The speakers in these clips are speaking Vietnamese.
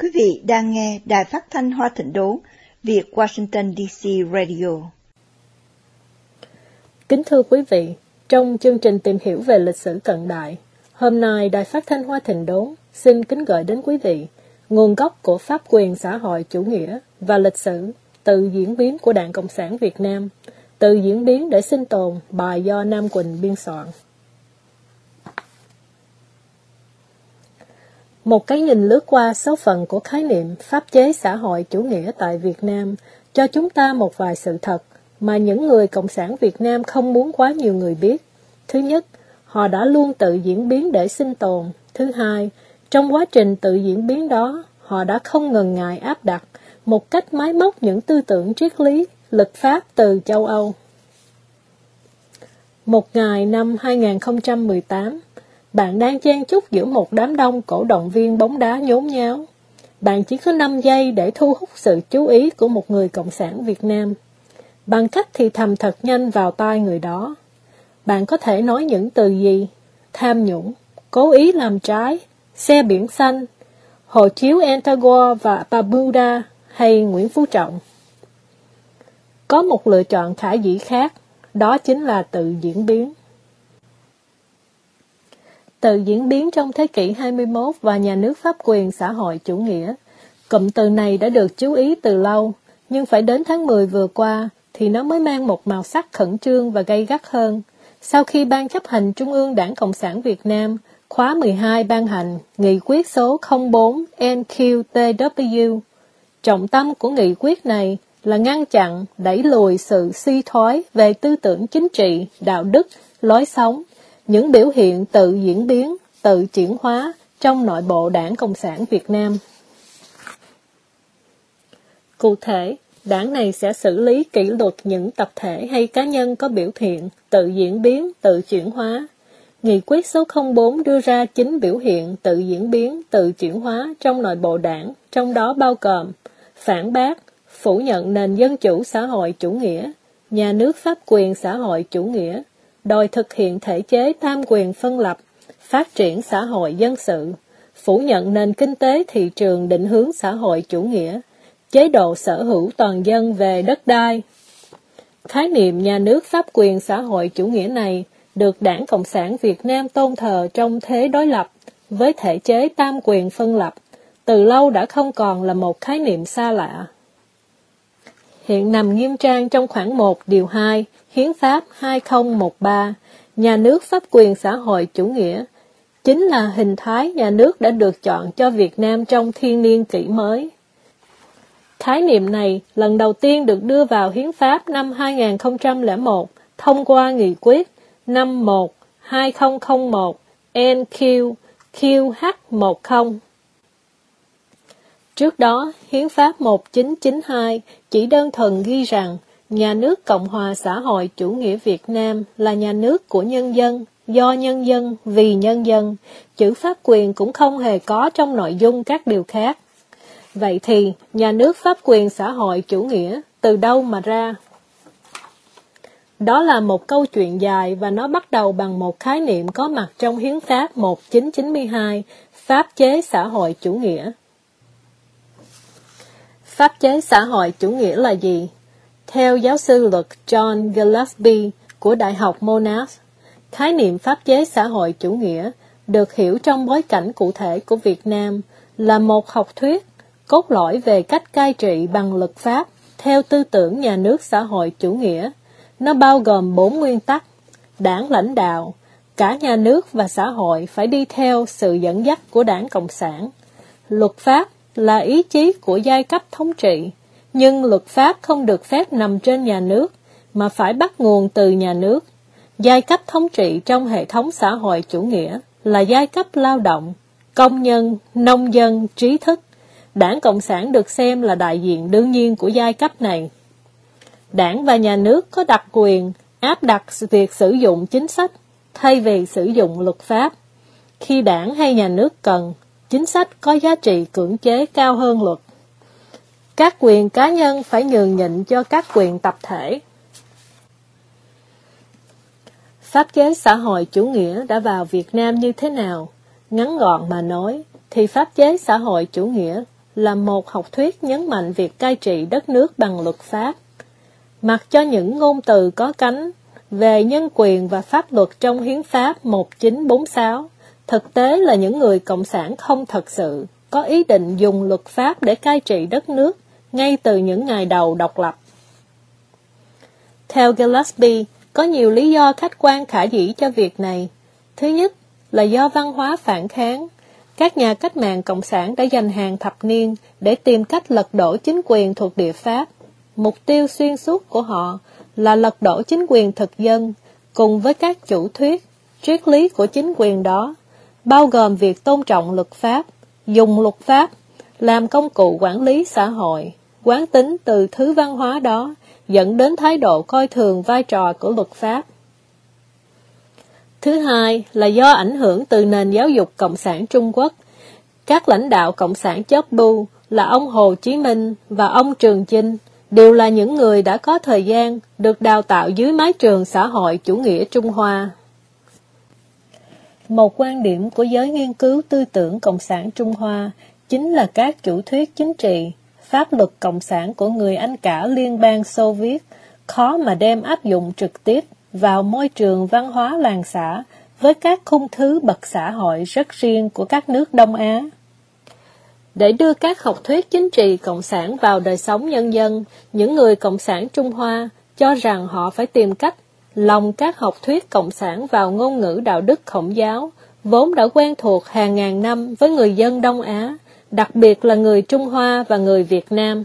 Quý vị đang nghe Đài Phát thanh Hoa Thịnh Đốn, Việt Washington DC Radio. Kính thưa quý vị, trong chương trình tìm hiểu về lịch sử cận đại, hôm nay Đài Phát thanh Hoa Thịnh Đốn xin kính gửi đến quý vị nguồn gốc của pháp quyền xã hội chủ nghĩa và lịch sử từ diễn biến của Đảng Cộng sản Việt Nam, từ diễn biến để sinh tồn, bài do Nam Quỳnh biên soạn. Một cái nhìn lướt qua số phận của khái niệm pháp chế xã hội chủ nghĩa tại Việt Nam cho chúng ta một vài sự thật mà những người Cộng sản Việt Nam không muốn quá nhiều người biết. Thứ nhất, họ đã luôn tự diễn biến để sinh tồn. Thứ hai, trong quá trình tự diễn biến đó, họ đã không ngần ngại áp đặt một cách máy móc những tư tưởng triết lý, lực pháp từ châu Âu. Một ngày năm 2018, bạn đang chen chúc giữa một đám đông cổ động viên bóng đá nhốn nháo. Bạn chỉ có 5 giây để thu hút sự chú ý của một người Cộng sản Việt Nam. Bằng cách thì thầm thật nhanh vào tai người đó. Bạn có thể nói những từ gì? Tham nhũng, cố ý làm trái, xe biển xanh, hộ chiếu Antigua và Barbuda hay Nguyễn Phú Trọng. Có một lựa chọn khả dĩ khác, đó chính là tự diễn biến. Tự diễn biến trong thế kỷ 21 và nhà nước pháp quyền xã hội chủ nghĩa. Cụm từ này đã được chú ý từ lâu, nhưng phải đến tháng 10 vừa qua thì nó mới mang một màu sắc khẩn trương và gay gắt hơn. Sau khi Ban chấp hành Trung ương Đảng Cộng sản Việt Nam khóa 12 ban hành nghị quyết số 04 NQTW, trọng tâm của nghị quyết này là ngăn chặn, đẩy lùi sự suy thoái về tư tưởng chính trị, đạo đức, lối sống, những biểu hiện tự diễn biến, tự chuyển hóa trong nội bộ Đảng Cộng sản Việt Nam. Cụ thể, đảng này sẽ xử lý kỷ luật những tập thể hay cá nhân có biểu hiện tự diễn biến, tự chuyển hóa. Nghị quyết số 04 đưa ra 9 biểu hiện tự diễn biến, tự chuyển hóa trong nội bộ đảng, trong đó bao gồm phản bác, phủ nhận nền dân chủ xã hội chủ nghĩa, nhà nước pháp quyền xã hội chủ nghĩa, đòi thực hiện thể chế tam quyền phân lập, phát triển xã hội dân sự, phủ nhận nền kinh tế thị trường định hướng xã hội chủ nghĩa, chế độ sở hữu toàn dân về đất đai. Khái niệm nhà nước pháp quyền xã hội chủ nghĩa này được Đảng Cộng sản Việt Nam tôn thờ trong thế đối lập với thể chế tam quyền phân lập, từ lâu đã không còn là một khái niệm xa lạ. Hiện nằm nghiêm trang trong khoản 1 điều 2 Hiến pháp 2013, nhà nước pháp quyền xã hội chủ nghĩa chính là hình thái nhà nước đã được chọn cho Việt Nam trong thiên niên kỷ mới. Khái niệm này lần đầu tiên được đưa vào Hiến pháp năm 2001 thông qua nghị quyết 51/2001 NQ-QH10. Trước đó, Hiến pháp 1992 chỉ đơn thuần ghi rằng nhà nước Cộng hòa xã hội chủ nghĩa Việt Nam là nhà nước của nhân dân, do nhân dân, vì nhân dân. Chữ pháp quyền cũng không hề có trong nội dung các điều khác. Vậy thì, nhà nước pháp quyền xã hội chủ nghĩa từ đâu mà ra? Đó là một câu chuyện dài và nó bắt đầu bằng một khái niệm có mặt trong Hiến pháp 1992, pháp chế xã hội chủ nghĩa. Pháp chế xã hội chủ nghĩa là gì? Theo giáo sư luật John Gillespie của Đại học Monash, khái niệm pháp chế xã hội chủ nghĩa được hiểu trong bối cảnh cụ thể của Việt Nam là một học thuyết cốt lõi về cách cai trị bằng luật pháp theo tư tưởng nhà nước xã hội chủ nghĩa. Nó bao gồm 4 nguyên tắc: đảng lãnh đạo, cả nhà nước và xã hội phải đi theo sự dẫn dắt của Đảng Cộng sản. Luật pháp là ý chí của giai cấp thống trị, nhưng luật pháp không được phép nằm trên nhà nước, mà phải bắt nguồn từ nhà nước. Giai cấp thống trị trong hệ thống xã hội chủ nghĩa là giai cấp lao động, công nhân, nông dân, trí thức. Đảng Cộng sản được xem là đại diện đương nhiên của giai cấp này. Đảng và nhà nước có đặc quyền áp đặt việc sử dụng chính sách thay vì sử dụng luật pháp. Khi đảng hay nhà nước cần, chính sách có giá trị cưỡng chế cao hơn luật. Các quyền cá nhân phải nhường nhịn cho các quyền tập thể. Pháp chế xã hội chủ nghĩa đã vào Việt Nam như thế nào? Ngắn gọn mà nói, thì pháp chế xã hội chủ nghĩa là một học thuyết nhấn mạnh việc cai trị đất nước bằng luật pháp. Mặc cho những ngôn từ có cánh về nhân quyền và pháp luật trong Hiến pháp 1946, thực tế là những người cộng sản không thật sự có ý định dùng luật pháp để cai trị đất nước ngay từ những ngày đầu độc lập. Theo Gillespie, có nhiều lý do khách quan khả dĩ cho việc này. Thứ nhất là do văn hóa phản kháng. Các nhà cách mạng cộng sản đã dành hàng thập niên để tìm cách lật đổ chính quyền thuộc địa Pháp. Mục tiêu xuyên suốt của họ là lật đổ chính quyền thực dân, cùng với các chủ thuyết, triết lý của chính quyền đó, bao gồm việc tôn trọng luật pháp, dùng luật pháp làm công cụ quản lý xã hội, quán tính từ thứ văn hóa đó, dẫn đến thái độ coi thường vai trò của luật pháp. Thứ hai là do ảnh hưởng từ nền giáo dục cộng sản Trung Quốc. Các lãnh đạo cộng sản chóp bu là ông Hồ Chí Minh và ông Trường Chinh đều là những người đã có thời gian được đào tạo dưới mái trường xã hội chủ nghĩa Trung Hoa. Một quan điểm của giới nghiên cứu tư tưởng cộng sản Trung Hoa chính là các chủ thuyết chính trị, pháp luật cộng sản của người anh cả Liên bang Xô Viết khó mà đem áp dụng trực tiếp vào môi trường văn hóa làng xã với các khung thứ bậc xã hội rất riêng của các nước Đông Á. Để đưa các học thuyết chính trị cộng sản vào đời sống nhân dân, những người cộng sản Trung Hoa cho rằng họ phải tìm cách lồng các học thuyết cộng sản vào ngôn ngữ đạo đức Khổng giáo, vốn đã quen thuộc hàng ngàn năm với người dân Đông Á, đặc biệt là người Trung Hoa và người Việt Nam.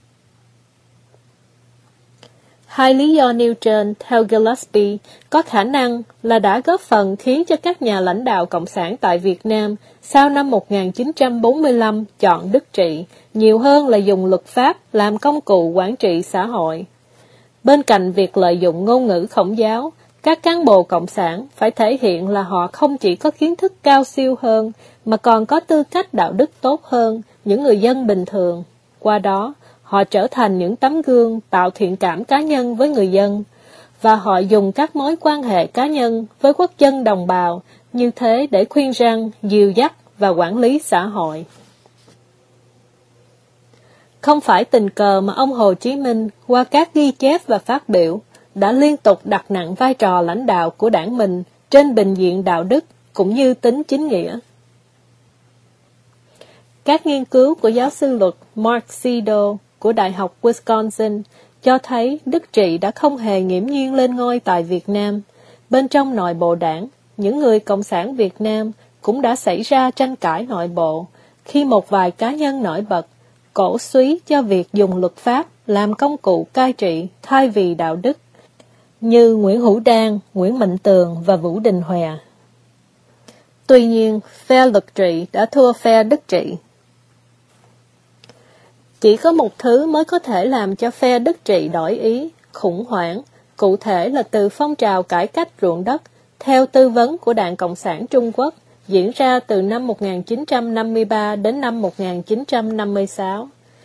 Hai lý do nêu trên, theo Gillespie, có khả năng là đã góp phần khiến cho các nhà lãnh đạo cộng sản tại Việt Nam sau năm 1945 chọn đức trị, nhiều hơn là dùng luật pháp làm công cụ quản trị xã hội. Bên cạnh việc lợi dụng ngôn ngữ Khổng giáo, các cán bộ cộng sản phải thể hiện là họ không chỉ có kiến thức cao siêu hơn, mà còn có tư cách đạo đức tốt hơn những người dân bình thường. Qua đó, họ trở thành những tấm gương tạo thiện cảm cá nhân với người dân, và họ dùng các mối quan hệ cá nhân với quốc dân đồng bào như thế để khuyên răn, dìu dắt và quản lý xã hội. Không phải tình cờ mà ông Hồ Chí Minh qua các ghi chép và phát biểu đã liên tục đặt nặng vai trò lãnh đạo của đảng mình trên bình diện đạo đức cũng như tính chính nghĩa. Các nghiên cứu của giáo sư luật Mark Sido của Đại học Wisconsin cho thấy đức trị đã không hề nghiễm nhiên lên ngôi tại Việt Nam. Bên trong nội bộ đảng, những người cộng sản Việt Nam cũng đã xảy ra tranh cãi nội bộ khi một vài cá nhân nổi bật cổ suý cho việc dùng luật pháp làm công cụ cai trị thay vì đạo đức, như Nguyễn Hữu Đan, Nguyễn Mạnh Tường và Vũ Đình Hòe. Tuy nhiên, phe luật trị đã thua phe đức trị. Chỉ có một thứ mới có thể làm cho phe đức trị đổi ý, khủng hoảng, cụ thể là từ phong trào cải cách ruộng đất, theo tư vấn của Đảng Cộng sản Trung Quốc, diễn ra từ năm 1953 đến năm 1956.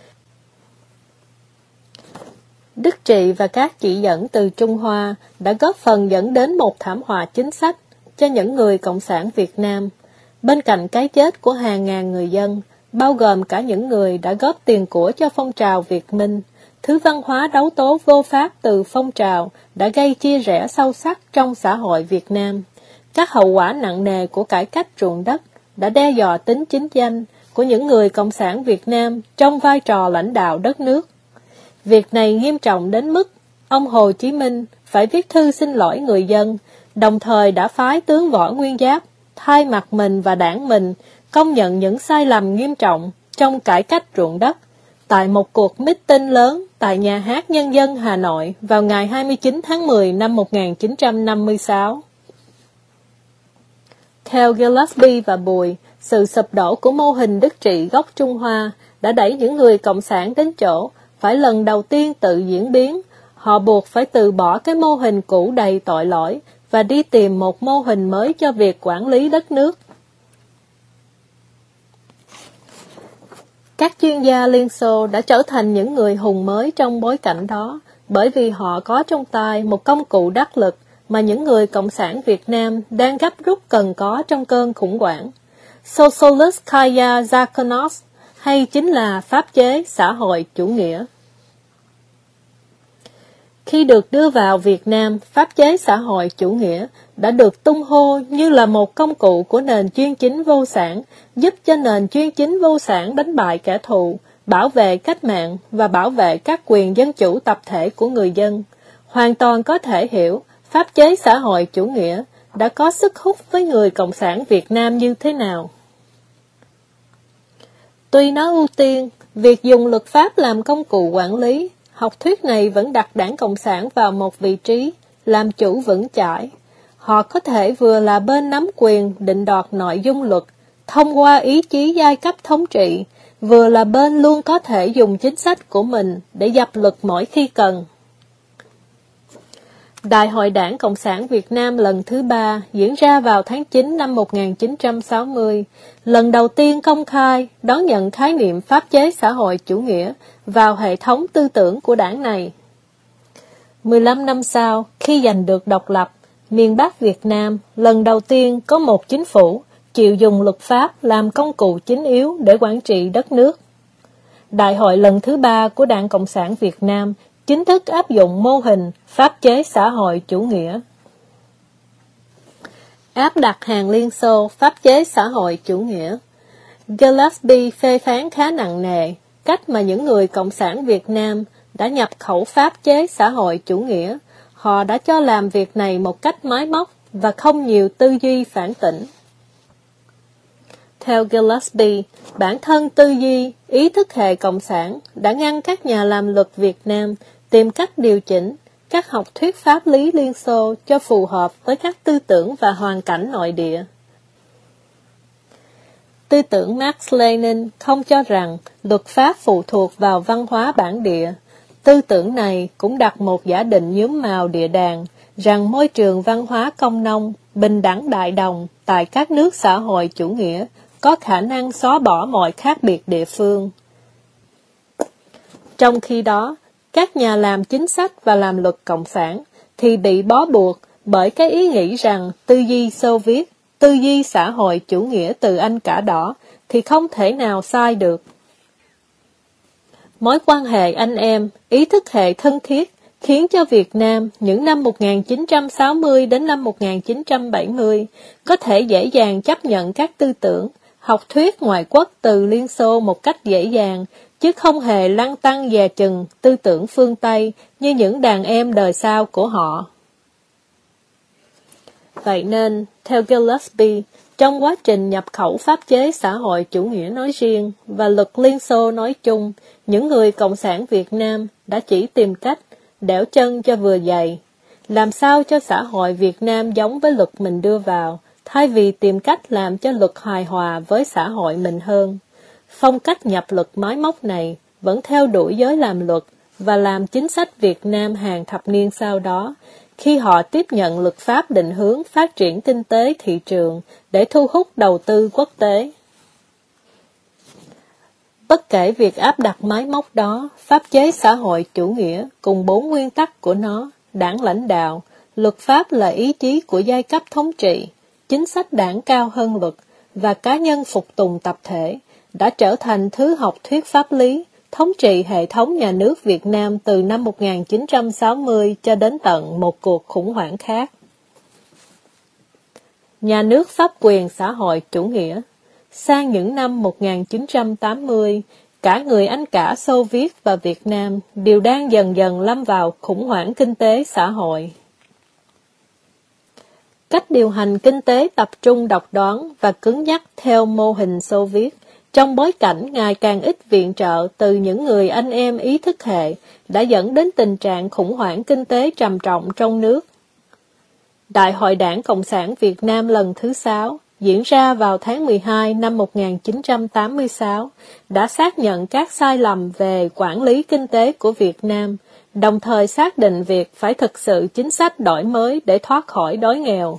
Đức trị và các chỉ dẫn từ Trung Hoa đã góp phần dẫn đến một thảm họa chính sách cho những người cộng sản Việt Nam. Bên cạnh cái chết của hàng ngàn người dân, bao gồm cả những người đã góp tiền của cho phong trào Việt Minh, thứ văn hóa đấu tố vô pháp từ phong trào đã gây chia rẽ sâu sắc trong xã hội Việt Nam. Các hậu quả nặng nề của cải cách ruộng đất đã đe dọa tính chính danh của những người cộng sản Việt Nam trong vai trò lãnh đạo đất nước. Việc này nghiêm trọng đến mức ông Hồ Chí Minh phải viết thư xin lỗi người dân, đồng thời đã phái tướng Võ Nguyên Giáp thay mặt mình và đảng mình công nhận những sai lầm nghiêm trọng trong cải cách ruộng đất tại một cuộc meeting lớn tại Nhà hát Nhân dân Hà Nội vào ngày 29 tháng 10 năm 1956. Theo Gillespie và Bùi, sự sụp đổ của mô hình đức trị gốc Trung Hoa đã đẩy những người cộng sản đến chỗ phải lần đầu tiên tự diễn biến. Họ buộc phải từ bỏ cái mô hình cũ đầy tội lỗi và đi tìm một mô hình mới cho việc quản lý đất nước. Các chuyên gia Liên Xô đã trở thành những người hùng mới trong bối cảnh đó, bởi vì họ có trong tay một công cụ đắc lực mà những người cộng sản Việt Nam đang gấp rút cần có trong cơn khủng hoảng. Socialist Kaya Zakhanovs hay chính là pháp chế xã hội chủ nghĩa? Khi được đưa vào Việt Nam, pháp chế xã hội chủ nghĩa đã được tung hô như là một công cụ của nền chuyên chính vô sản, giúp cho nền chuyên chính vô sản đánh bại kẻ thù, bảo vệ cách mạng và bảo vệ các quyền dân chủ tập thể của người dân. Hoàn toàn có thể hiểu, pháp chế xã hội chủ nghĩa đã có sức hút với người Cộng sản Việt Nam như thế nào. Tuy nó ưu tiên việc dùng luật pháp làm công cụ quản lý, học thuyết này vẫn đặt Đảng Cộng sản vào một vị trí làm chủ vững chãi. Họ có thể vừa là bên nắm quyền định đoạt nội dung luật thông qua ý chí giai cấp thống trị, vừa là bên luôn có thể dùng chính sách của mình để dập lực mỗi khi cần. Đại hội Đảng Cộng sản Việt Nam lần thứ 3 diễn ra vào tháng 9 năm 1960, lần đầu tiên công khai đón nhận khái niệm pháp chế xã hội chủ nghĩa vào hệ thống tư tưởng của đảng này. 15 năm sau, khi giành được độc lập, miền Bắc Việt Nam lần đầu tiên có một chính phủ chịu dùng luật pháp làm công cụ chính yếu để quản trị đất nước. Đại hội lần thứ 3 của Đảng Cộng sản Việt Nam chính thức áp dụng mô hình pháp chế xã hội chủ nghĩa. Áp đặt hàng Liên Xô pháp chế xã hội chủ nghĩa. Gillespie phê phán khá nặng nề cách mà những người Cộng sản Việt Nam đã nhập khẩu pháp chế xã hội chủ nghĩa. Họ đã cho làm việc này một cách máy móc và không nhiều tư duy phản tỉnh. Theo Gillespie, bản thân tư duy, ý thức hệ Cộng sản đã ngăn các nhà làm luật Việt Nam tìm cách điều chỉnh các học thuyết pháp lý Liên Xô cho phù hợp với các tư tưởng và hoàn cảnh nội địa. Tư tưởng Marx-Lenin không cho rằng luật pháp phụ thuộc vào văn hóa bản địa. Tư tưởng này cũng đặt một giả định nhuốm màu địa đàng rằng môi trường văn hóa công nông, bình đẳng đại đồng tại các nước xã hội chủ nghĩa có khả năng xóa bỏ mọi khác biệt địa phương. Trong khi đó, các nhà làm chính sách và làm luật cộng sản thì bị bó buộc bởi cái ý nghĩ rằng tư duy Xô Viết, tư duy xã hội chủ nghĩa từ Anh cả đỏ thì không thể nào sai được. Mối quan hệ anh em, ý thức hệ thân thiết khiến cho Việt Nam những năm 1960 đến năm 1970 có thể dễ dàng chấp nhận các tư tưởng, học thuyết ngoại quốc từ Liên Xô một cách dễ dàng, chứ không hề lăn tăn dè chừng tư tưởng phương Tây như những đàn em đời sau của họ. Vậy nên, theo Gillespie, trong quá trình nhập khẩu pháp chế xã hội chủ nghĩa nói riêng và luật Liên Xô nói chung, những người Cộng sản Việt Nam đã chỉ tìm cách đẽo chân cho vừa dày, làm sao cho xã hội Việt Nam giống với luật mình đưa vào, thay vì tìm cách làm cho luật hài hòa với xã hội mình hơn. Phong cách nhập luật máy móc này vẫn theo đuổi giới làm luật và làm chính sách Việt Nam hàng thập niên sau đó, khi họ tiếp nhận luật pháp định hướng phát triển kinh tế thị trường để thu hút đầu tư quốc tế. Bất kể việc áp đặt máy móc đó, pháp chế xã hội chủ nghĩa cùng 4 nguyên tắc của nó, đảng lãnh đạo, luật pháp là ý chí của giai cấp thống trị, chính sách đảng cao hơn luật và cá nhân phục tùng tập thể, đã trở thành thứ học thuyết pháp lý, thống trị hệ thống nhà nước Việt Nam từ năm 1960 cho đến tận một cuộc khủng hoảng khác. Nhà nước pháp quyền xã hội chủ nghĩa. Sang những năm 1980, cả người Anh cả Xô Viết và Việt Nam đều đang dần dần lâm vào khủng hoảng kinh tế xã hội. Cách điều hành kinh tế tập trung độc đoán và cứng nhắc theo mô hình Xô Viết, trong bối cảnh ngày càng ít viện trợ từ những người anh em ý thức hệ, đã dẫn đến tình trạng khủng hoảng kinh tế trầm trọng trong nước. Đại hội Đảng Cộng sản Việt Nam lần thứ 6, diễn ra vào tháng 12 năm 1986, đã xác nhận các sai lầm về quản lý kinh tế của Việt Nam, đồng thời xác định việc phải thực sự chính sách đổi mới để thoát khỏi đói nghèo.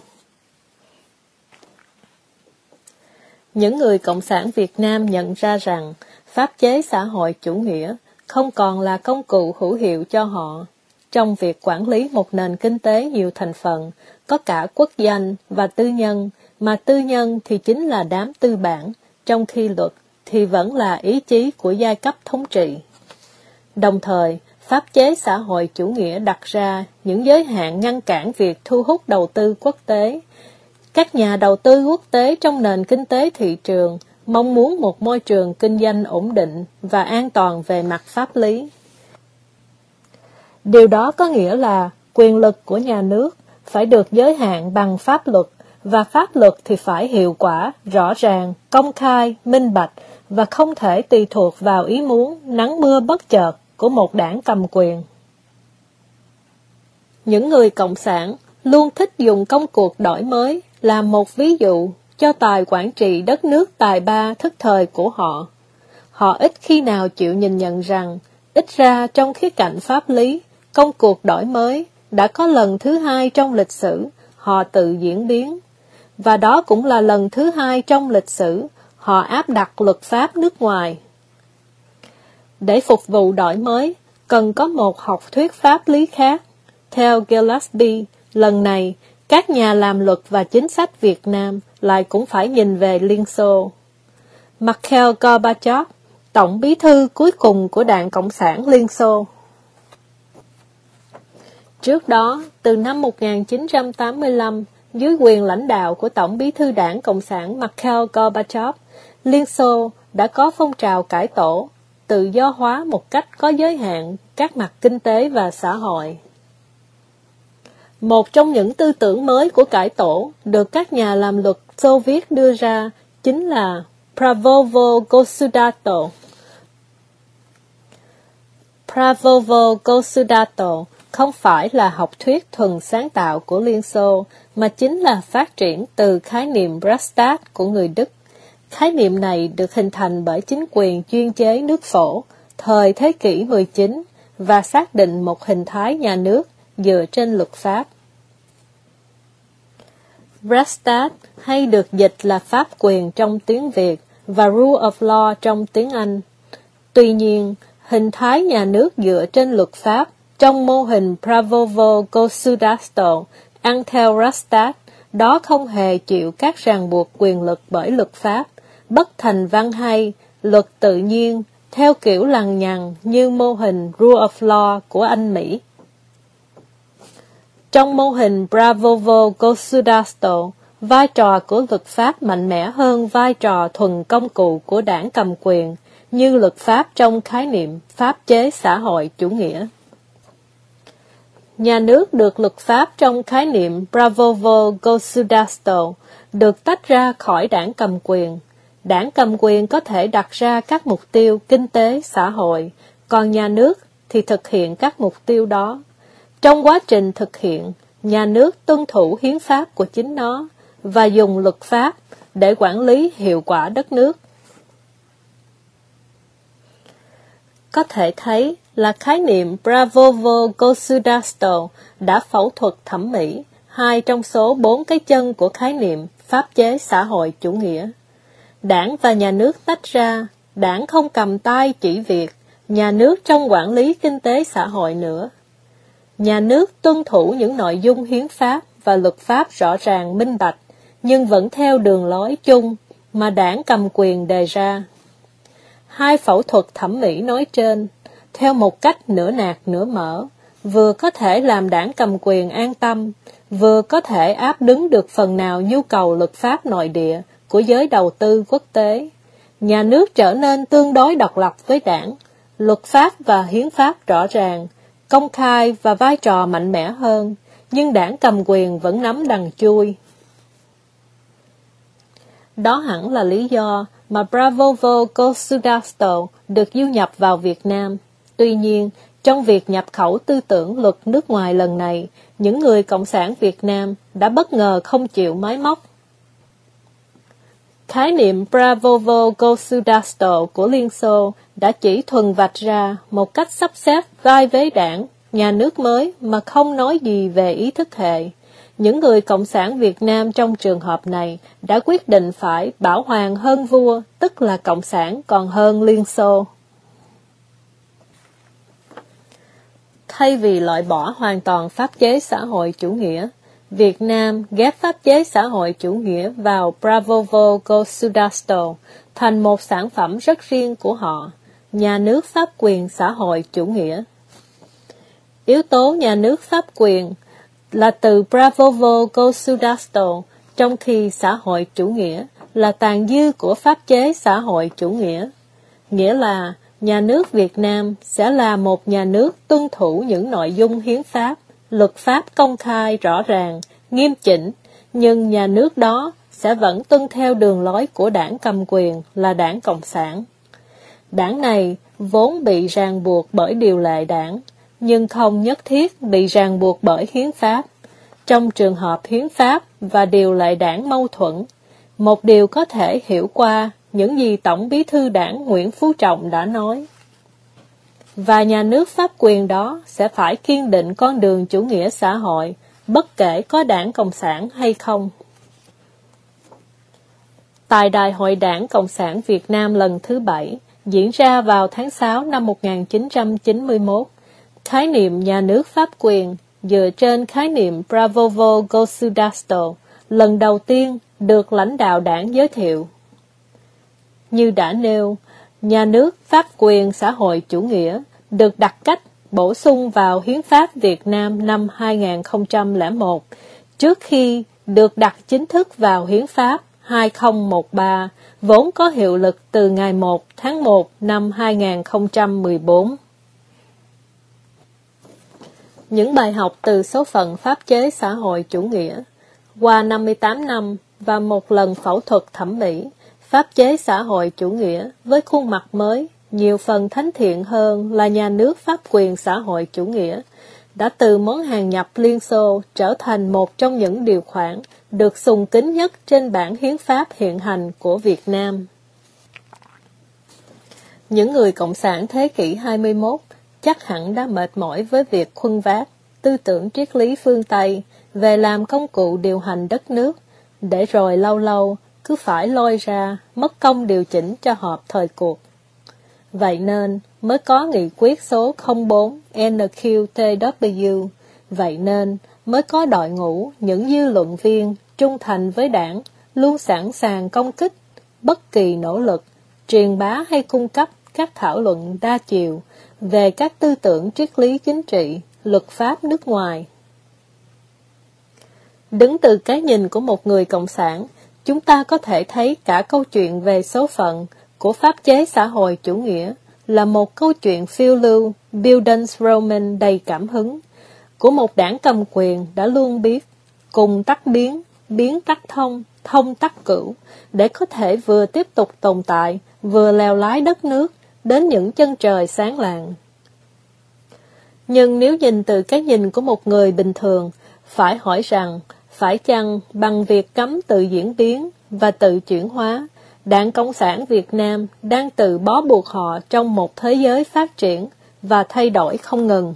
Những người Cộng sản Việt Nam nhận ra rằng pháp chế xã hội chủ nghĩa không còn là công cụ hữu hiệu cho họ trong việc quản lý một nền kinh tế nhiều thành phần, có cả quốc doanh và tư nhân, mà tư nhân thì chính là đám tư bản, trong khi luật thì vẫn là ý chí của giai cấp thống trị. Đồng thời, pháp chế xã hội chủ nghĩa đặt ra những giới hạn ngăn cản việc thu hút đầu tư quốc tế. Các nhà đầu tư quốc tế trong nền kinh tế thị trường mong muốn một môi trường kinh doanh ổn định và an toàn về mặt pháp lý. Điều đó có nghĩa là quyền lực của nhà nước phải được giới hạn bằng pháp luật, và pháp luật thì phải hiệu quả, rõ ràng, công khai, minh bạch và không thể tùy thuộc vào ý muốn nắng mưa bất chợt của một đảng cầm quyền. Những người cộng sản luôn thích dùng công cuộc đổi mới làm một ví dụ cho tài quản trị đất nước tài ba thức thời của họ. Họ ít khi nào chịu nhìn nhận rằng, ít ra trong khía cạnh pháp lý, công cuộc đổi mới đã có lần thứ hai trong lịch sử họ tự diễn biến, và đó cũng là lần thứ hai trong lịch sử họ áp đặt luật pháp nước ngoài. Để phục vụ đổi mới, cần có một học thuyết pháp lý khác. Theo Gillespie, lần này, các nhà làm luật và chính sách Việt Nam lại cũng phải nhìn về Liên Xô. Mikhail Gorbachev, tổng bí thư cuối cùng của Đảng Cộng sản Liên Xô. Trước đó, từ năm 1985, dưới quyền lãnh đạo của Tổng bí thư Đảng Cộng sản Mikhail Gorbachev, Liên Xô đã có phong trào cải tổ, tự do hóa một cách có giới hạn các mặt kinh tế và xã hội. Một trong những tư tưởng mới của cải tổ được các nhà làm luật Xô Viết đưa ra chính là Pravovo Gossudarstvo. Pravovo Gossudarstvo không phải là học thuyết thuần sáng tạo của Liên Xô, mà chính là phát triển từ khái niệm Reichsstaat của người Đức. Khái niệm này được hình thành bởi chính quyền chuyên chế nước Phổ, thời thế kỷ 19, và xác định một hình thái nhà nước dựa trên luật pháp. Reichsstaat hay được dịch là pháp quyền trong tiếng Việt và rule of law trong tiếng Anh. Tuy nhiên, hình thái nhà nước dựa trên luật pháp trong mô hình Pravovo Gossudarstvo ăn theo Reichsstaat, đó không hề chịu các ràng buộc quyền lực bởi luật pháp, bất thành văn hay, luật tự nhiên, theo kiểu lằng nhằng như mô hình Rule of Law của Anh Mỹ. Trong mô hình Pravovo Gossudarstvo, vai trò của luật pháp mạnh mẽ hơn vai trò thuần công cụ của đảng cầm quyền, như luật pháp trong khái niệm pháp chế xã hội chủ nghĩa. Nhà nước được luật pháp trong khái niệm Pravovo Gossudarstvo được tách ra khỏi đảng cầm quyền. Đảng cầm quyền có thể đặt ra các mục tiêu kinh tế, xã hội, còn nhà nước thì thực hiện các mục tiêu đó. Trong quá trình thực hiện, nhà nước tuân thủ hiến pháp của chính nó và dùng luật pháp để quản lý hiệu quả đất nước. Có thể thấy là khái niệm Pravovo Gossudarstvo đã phẫu thuật thẩm mỹ 2 trong số 4 cái chân của khái niệm pháp chế xã hội chủ nghĩa. Đảng và nhà nước tách ra, đảng không cầm tay chỉ việc, nhà nước trong quản lý kinh tế xã hội nữa. Nhà nước tuân thủ những nội dung hiến pháp và luật pháp rõ ràng minh bạch, nhưng vẫn theo đường lối chung mà đảng cầm quyền đề ra. Hai phẫu thuật thẩm mỹ nói trên, theo một cách nửa nạt nửa mở, vừa có thể làm đảng cầm quyền an tâm, vừa có thể áp đứng được phần nào nhu cầu luật pháp nội địa của giới đầu tư quốc tế. Nhà nước trở nên tương đối độc lập với đảng, luật pháp và hiến pháp rõ ràng, công khai và vai trò mạnh mẽ hơn, nhưng đảng cầm quyền vẫn nắm đằng chui. Đó hẳn là lý do mà Pravovo Gossudarstvo được du nhập vào Việt Nam. Tuy nhiên, trong việc nhập khẩu tư tưởng luật nước ngoài lần này, những người Cộng sản Việt Nam đã bất ngờ không chịu máy móc. Khái niệm Pravovo Gossudarstvo của Liên Xô đã chỉ thuần vạch ra một cách sắp xếp vai vế đảng, nhà nước mới mà không nói gì về ý thức hệ. Những người Cộng sản Việt Nam trong trường hợp này đã quyết định phải bảo hoàng hơn vua, tức là Cộng sản còn hơn Liên Xô. Thay vì loại bỏ hoàn toàn pháp chế xã hội chủ nghĩa, Việt Nam ghép pháp chế xã hội chủ nghĩa vào Pravovo Gosudstvo thành một sản phẩm rất riêng của họ, nhà nước pháp quyền xã hội chủ nghĩa. Yếu tố nhà nước pháp quyền là từ Pravovo Gosudstvo, trong khi xã hội chủ nghĩa là tàn dư của pháp chế xã hội chủ nghĩa. Nghĩa là nhà nước Việt Nam sẽ là một nhà nước tuân thủ những nội dung hiến pháp, luật pháp công khai rõ ràng, nghiêm chỉnh, nhưng nhà nước đó sẽ vẫn tuân theo đường lối của đảng cầm quyền là Đảng Cộng sản. Đảng này vốn bị ràng buộc bởi điều lệ đảng, nhưng không nhất thiết bị ràng buộc bởi hiến pháp. Trong trường hợp hiến pháp và điều lệ đảng mâu thuẫn, một điều có thể hiểu qua những gì Tổng Bí thư Đảng Nguyễn Phú Trọng đã nói. Và nhà nước pháp quyền đó sẽ phải kiên định con đường chủ nghĩa xã hội, bất kể có Đảng Cộng sản hay không. Tại Đại hội Đảng Cộng sản Việt Nam lần thứ 7, diễn ra vào tháng 6 năm 1991, khái niệm nhà nước pháp quyền dựa trên khái niệm Pravovo Gosudstvo lần đầu tiên được lãnh đạo đảng giới thiệu. Như đã nêu, nhà nước pháp quyền xã hội chủ nghĩa được đặt cách bổ sung vào Hiến pháp Việt Nam năm 2001, trước khi được đặt chính thức vào Hiến pháp 2013, vốn có hiệu lực từ ngày 1 tháng 1 năm 2014. Những bài học từ số phận pháp chế xã hội chủ nghĩa. Qua 58 năm và một lần phẫu thuật thẩm mỹ, pháp chế xã hội chủ nghĩa với khuôn mặt mới, nhiều phần thánh thiện hơn là nhà nước pháp quyền xã hội chủ nghĩa, đã từ món hàng nhập Liên Xô trở thành một trong những điều khoản được sùng kính nhất trên bản hiến pháp hiện hành của Việt Nam. Những người cộng sản thế kỷ 21 chắc hẳn đã mệt mỏi với việc khuân vác tư tưởng triết lý phương Tây về làm công cụ điều hành đất nước, để rồi lâu lâu cứ phải lôi ra mất công điều chỉnh cho hợp thời cuộc. Vậy nên mới có nghị quyết số 04 NQTW, vậy nên mới có đội ngũ những dư luận viên trung thành với đảng, luôn sẵn sàng công kích bất kỳ nỗ lực, truyền bá hay cung cấp các thảo luận đa chiều về các tư tưởng triết lý chính trị, luật pháp nước ngoài. Đứng từ cái nhìn của một người cộng sản, chúng ta có thể thấy cả câu chuyện về số phận của pháp chế xã hội chủ nghĩa là một câu chuyện phiêu lưu, Bildungsroman đầy cảm hứng, của một đảng cầm quyền đã luôn biết cùng tắc biến, biến tắc thông, thông tắc cửu, để có thể vừa tiếp tục tồn tại, vừa lèo lái đất nước đến những chân trời sáng lạng. Nhưng nếu nhìn từ cái nhìn của một người bình thường, phải hỏi rằng, phải chăng bằng việc cấm tự diễn biến và tự chuyển hóa, Đảng Cộng sản Việt Nam đang tự bó buộc họ trong một thế giới phát triển và thay đổi không ngừng.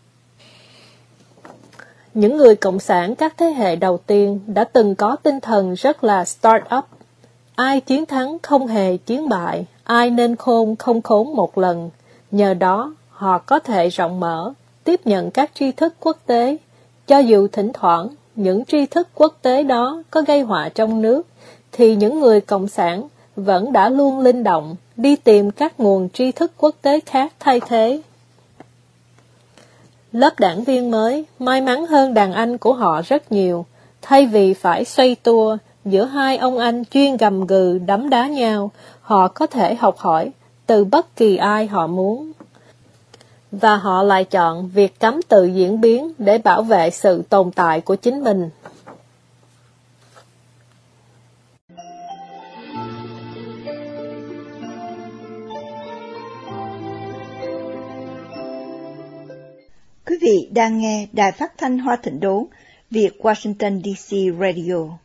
Những người cộng sản các thế hệ đầu tiên đã từng có tinh thần rất là start-up. Ai chiến thắng không hề chiến bại, ai nên khôn không khốn một lần. Nhờ đó, họ có thể rộng mở, tiếp nhận các tri thức quốc tế, cho dù thỉnh thoảng những tri thức quốc tế đó có gây họa trong nước, thì những người cộng sản vẫn đã luôn linh động đi tìm các nguồn tri thức quốc tế khác thay thế. Lớp đảng viên mới may mắn hơn đàn anh của họ rất nhiều, thay vì phải xoay tua giữa hai ông anh chuyên gầm gừ đấm đá nhau, họ có thể học hỏi từ bất kỳ ai họ muốn. Và họ lại chọn việc cấm tự diễn biến để bảo vệ sự tồn tại của chính mình. Quý vị đang nghe Đài Phát thanh Hoa Thịnh Đốn, Việt Washington DC Radio.